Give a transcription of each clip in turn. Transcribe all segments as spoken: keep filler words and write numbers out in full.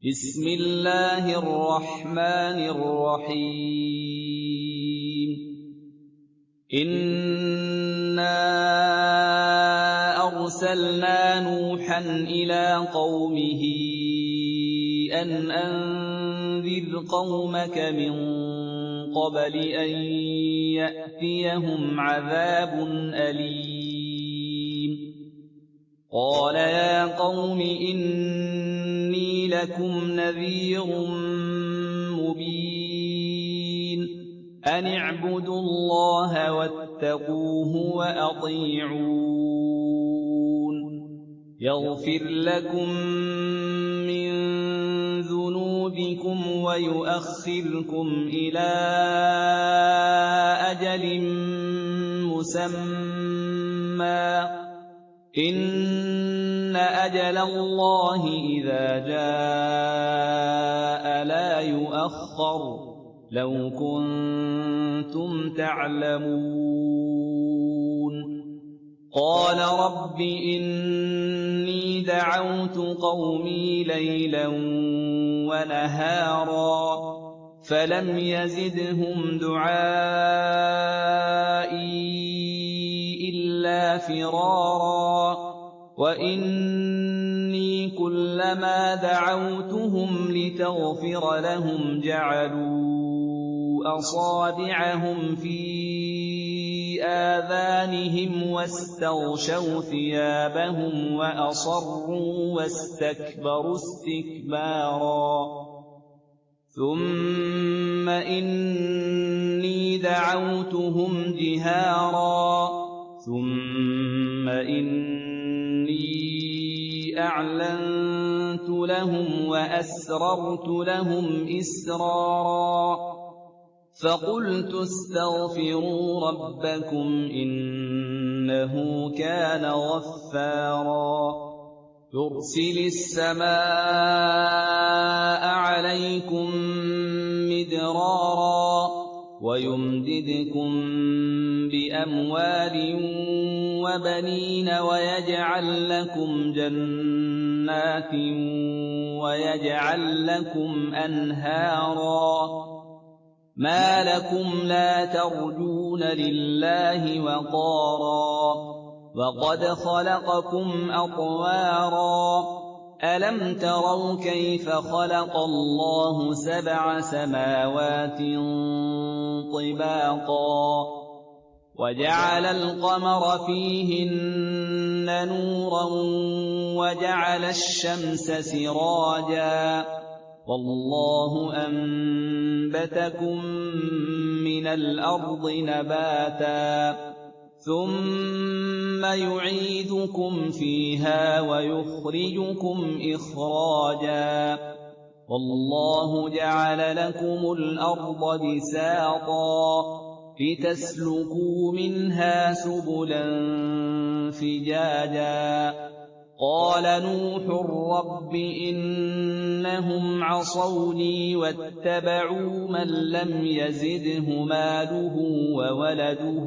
بسم الله الرحمن الرحيم إنا أرسلنا نوحا إلى قومه أن أنذر قومك من قبل أن يأتيهم عذاب أليم قال يا قوم إني لكم نذير مبين أن اعبدوا الله واتقوه وأطيعون يغفر لكم من ذنوبكم ويؤخركم إلى أجل مسمى إن أجل الله إذا جاء لا يؤخر لو كنتم تعلمون قال رب إني دعوت قومي ليلا ونهارا فلم يزدهم دعائي إلا فرارا وإني كلما دعوتهم لتغفر لهم جعلوا أصابعهم في آذانهم واستغشوا ثيابهم وأصروا واستكبروا استكبارا ثم إني دعوتهم جهارا ثم إني أعلنت لهم وأسررت لهم إسرارا فقلت استغفروا ربكم إنه كان غفارا يرسل السماء عليكم مدرارا ويمددكم بأموال وبنين ويجعل لكم جنات ويجعل لكم أنهارا ما لكم لا ترجون لله وقارا وقد خلقكم أطوارا ألم تروا كيف خلق الله سبع سماوات طباقا وجعل القمر فيهن نورا وجعل الشمس سراجا والله أنبتكم من الأرض نباتا ثم يعيدكم فيها ويخرجكم إخراجا والله جعل لكم الأرض بساطا لتسلكوا منها سبلا فجاجا قال نوح رب إنهم عصوني واتبعوا من لم يزده ماله وولده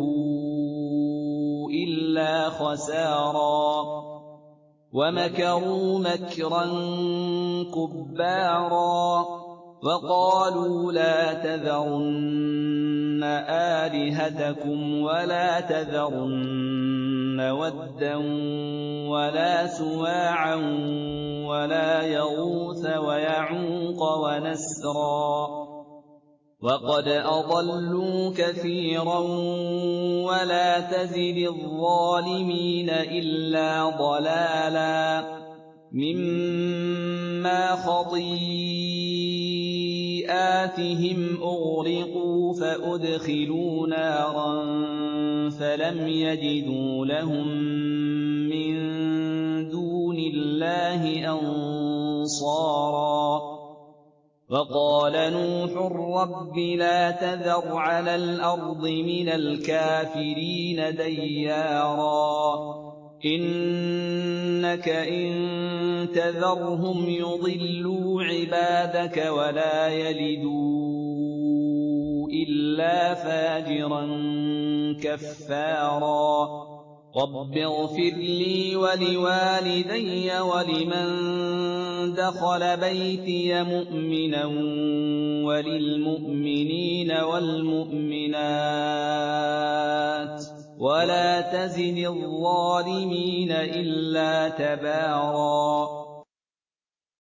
إلا خسارا ومكروا مكرا كبارا وقالوا لا تذرن آلهتكم ولا تذرن ودا ولا سواعا ولا يغوث ويعوق ونسرا وقد أضلوا كثيرا ولا تزد الظالمين إلا ضلالا مما خطيئاتهم أغرقوا فأدخلوا نارا فلم يجدوا لهم من دون الله أنصارا وقال نوح رب لا تذر على الأرض من الكافرين ديارا إنك إن تذرهم يضلوا عبادك ولا يلدوا إلا فاجرا كفارا رَبِّ اغْفِرْ لِي وَلِوَالِدَيَّ وَلِمَن دَخَلَ بَيْتِيَ مُؤْمِنًا وَلِلْمُؤْمِنِينَ وَالْمُؤْمِنَاتِ وَلَا تَزِدِ الظَّالِمِينَ إِلَّا تَبَارًا